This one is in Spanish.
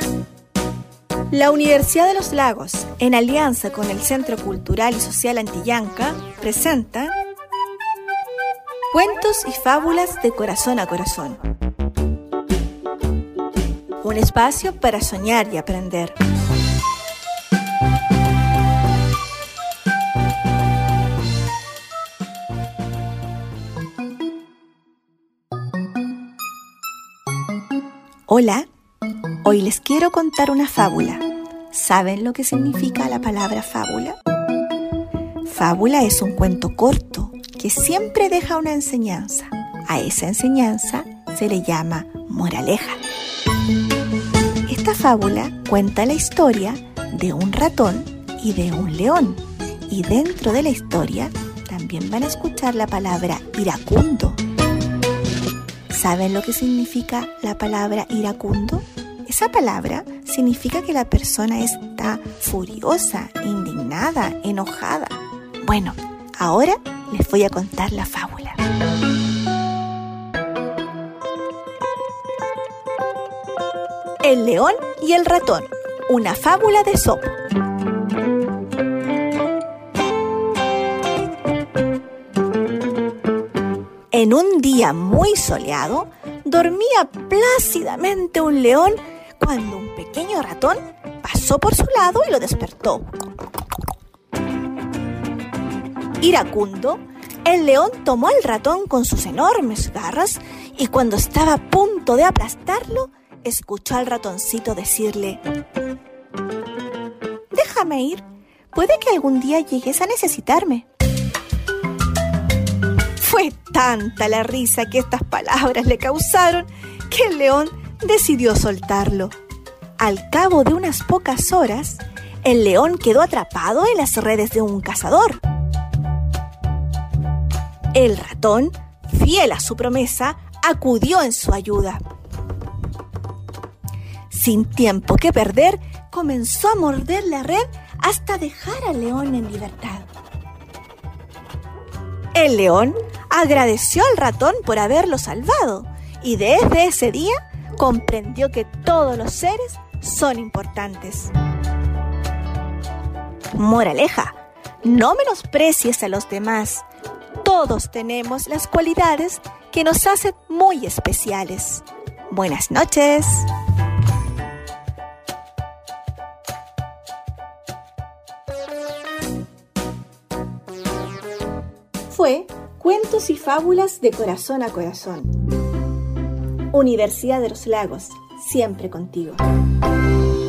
La Universidad de los Lagos, en alianza con el Centro Cultural y Social Antillanca, presenta Cuentos y fábulas de corazón a corazón. Un espacio para soñar y aprender. Hola, hoy les quiero contar una fábula. ¿Saben lo que significa la palabra fábula? Fábula es un cuento corto que siempre deja una enseñanza. A esa enseñanza se le llama moraleja. Esta fábula cuenta la historia de un ratón y de un león. Y dentro de la historia también van a escuchar la palabra iracundo. ¿Saben lo que significa la palabra iracundo? Esa palabra significa que la persona está furiosa, indignada, enojada. Bueno, ahora les voy a contar la fábula. El león y el ratón, una fábula de Esopo. En un día muy soleado, dormía plácidamente un león cuando un pequeño ratón pasó por su lado y lo despertó. Iracundo, el león tomó al ratón con sus enormes garras y cuando estaba a punto de aplastarlo, escuchó al ratoncito decirle: «Déjame ir, puede que algún día llegues a necesitarme». Fue tanta la risa que estas palabras le causaron que el león decidió soltarlo. Al cabo de unas pocas horas, el león quedó atrapado en las redes de un cazador. El ratón, fiel a su promesa, acudió en su ayuda. Sin tiempo que perder, comenzó a morder la red hasta dejar al león en libertad. El león agradeció al ratón por haberlo salvado y desde ese día comprendió que todos los seres son importantes. Moraleja: no menosprecies a los demás. Todos tenemos las cualidades que nos hacen muy especiales. Buenas noches. Fue Cuentos y fábulas de corazón a corazón. Universidad de los Lagos, siempre contigo.